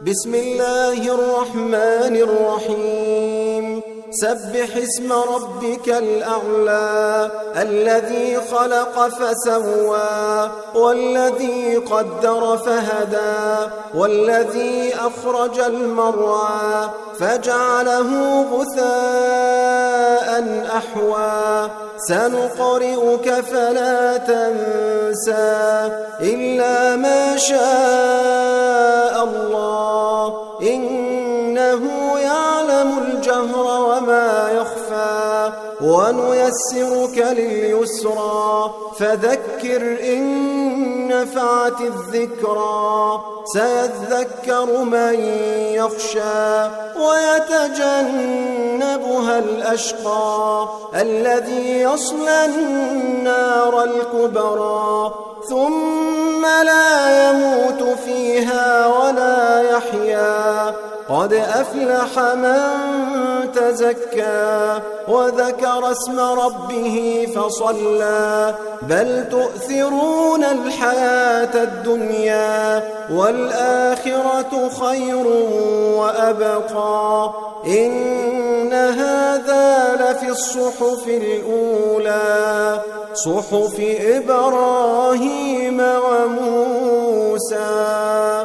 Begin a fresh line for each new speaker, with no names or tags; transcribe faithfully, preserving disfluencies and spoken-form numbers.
بسم الله الرحمن الرحيم سبح اسم ربك الأعلى الذي خلق فسوى والذي قدر فهدى والذي أخرج المرعى فجعله غثاء أحوى سنقرئك فلا تنسى إلا ما شاء الله إنه يعلم الجهر وما يخفى ونيسرك لليسرى فذكر إن نفعت الذكرى سيذكر من يخشى ويتجنبها الأشقى الذي يصلى النار الكبرى ثم لا يموت فيها ولا يحيا قد أفلح من تزكى وذكر اسم ربه فصلى بل تؤثرون الحياة الدنيا والآخرة خير وأبقى إن هذا لفي الصحف الأولى صحف إبراهيم وموسى.